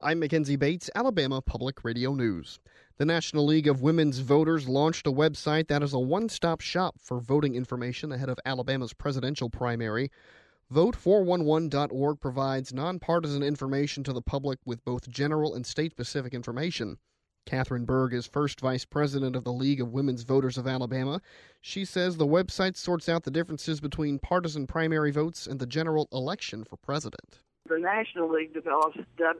I'm Mackenzie Bates, Alabama Public Radio News. The National League of Women's Voters launched a website that is a one-stop shop for voting information ahead of Alabama's presidential primary. Vote411.org provides nonpartisan information to the public with both general and state-specific information. Catherine Berg is first vice president of the League of Women's Voters of Alabama. She says the website sorts out the differences between partisan primary votes and the general election for president. The National League develops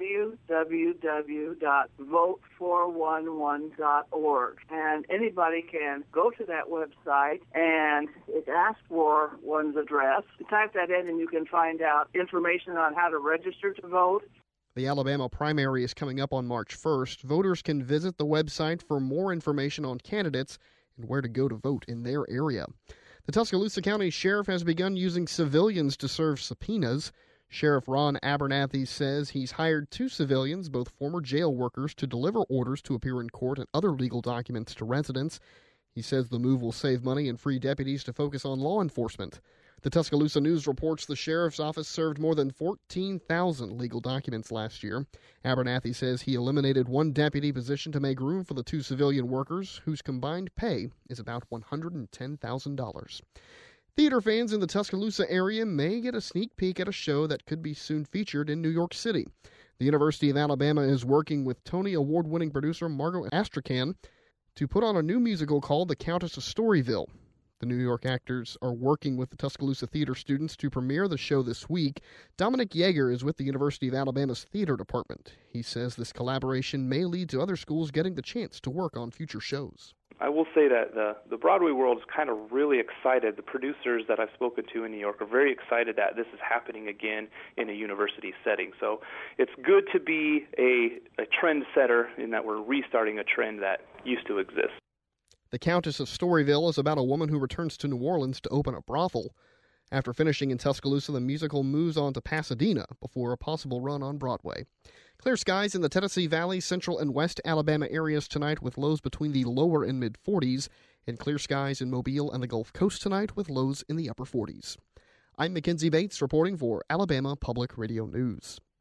www.vote411.org, and anybody can go to that website, and it asks for one's address. You type that in, and you can find out information on how to register to vote. The Alabama primary is coming up on March 1st. Voters can visit the website for more information on candidates and where to go to vote in their area. The Tuscaloosa County Sheriff has begun using civilians to serve subpoenas. Sheriff Ron Abernathy says he's hired 2 civilians, both former jail workers, to deliver orders to appear in court and other legal documents to residents. He says the move will save money and free deputies to focus on law enforcement. The Tuscaloosa News reports the sheriff's office served more than 14,000 legal documents last year. Abernathy says he eliminated 1 deputy position to make room for the 2 civilian workers, whose combined pay is about $110,000. Theater fans in the Tuscaloosa area may get a sneak peek at a show that could be soon featured in New York City. The University of Alabama is working with Tony Award-winning producer Margot Astrakhan to put on a new musical called The Countess of Storyville. The New York actors are working with the Tuscaloosa theater students to premiere the show this week. Dominic Yeager is with the University of Alabama's theater department. He says this collaboration may lead to other schools getting the chance to work on future shows. I will say that the Broadway world is kind of really excited. The producers that I've spoken to in New York are very excited that this is happening again in a university setting. So it's good to be a trendsetter in that we're restarting a trend that used to exist. The Countess of Storyville is about a woman who returns to New Orleans to open a brothel. After finishing in Tuscaloosa, the musical moves on to Pasadena before a possible run on Broadway. Clear skies in the Tennessee Valley, Central and West Alabama areas tonight with lows between the lower and mid-40s, and clear skies in Mobile and the Gulf Coast tonight with lows in the upper 40s. I'm Mackenzie Bates reporting for Alabama Public Radio News.